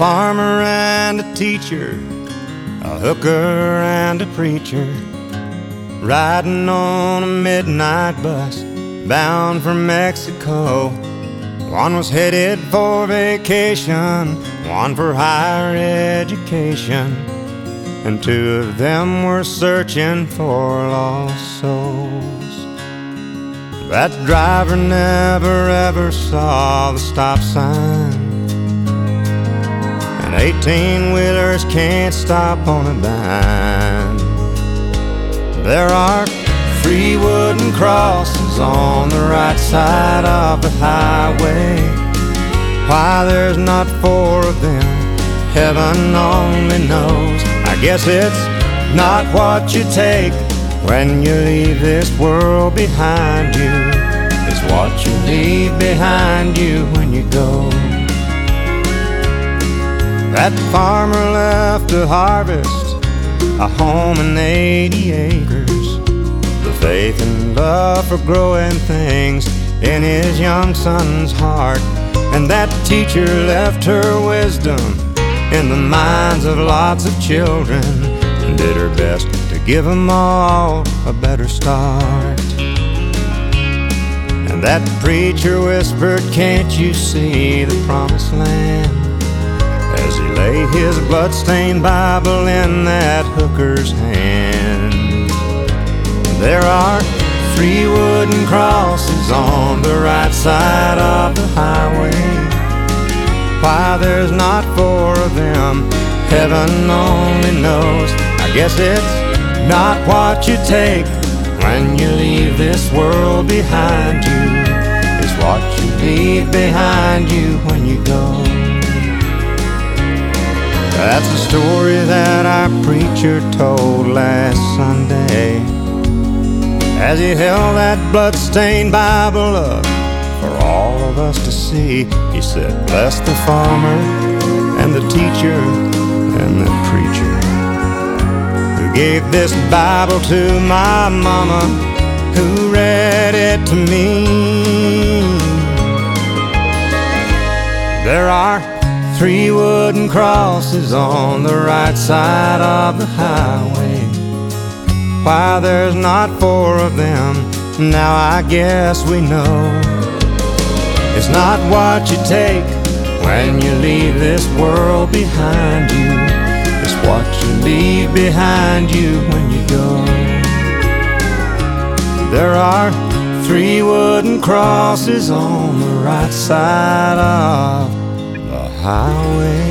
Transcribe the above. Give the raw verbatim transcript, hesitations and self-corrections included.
farmer and a teacher, a hooker and a preacher, riding on a midnight bus bound for Mexico. One was headed for vacation, one for higher education, and two of them were searching for lost souls. That driver never ever saw the stop sign, and eighteen-wheelers can't stop on a dime. There are three wooden crosses on the right side of the highway. Why there's not four of them, heaven only knows. I guess it's not what you take when you leave this world behind you, it's what you leave behind you when you go. That farmer left to harvest a home and eighty acres, the faith and love for growing things in his young son's heart. And that teacher left her wisdom in the minds of lots of children, and did her best to give them all a better start. And that preacher whispered, "Can't you see the promised land?" as he lay his blood-stained Bible in that hooker's hand. There are three wooden crosses on the right side of the highway. Why there's not four of them, heaven only knows. I guess it's not what you take when you leave this world behind you, it's what you leave behind you when you go. That's a story that our preacher told last Sunday as he held that blood-stained Bible up for all of us to see. He said, "Bless the farmer and the teacher and the preacher who gave this Bible to my mama, who read it to me." There are three wooden crosses on the right side of the highway. Why there's not four of them, now I guess we know. It's not what you take when you leave this world behind you, it's what you leave behind you when you go. There are three wooden crosses on the right side of the highway.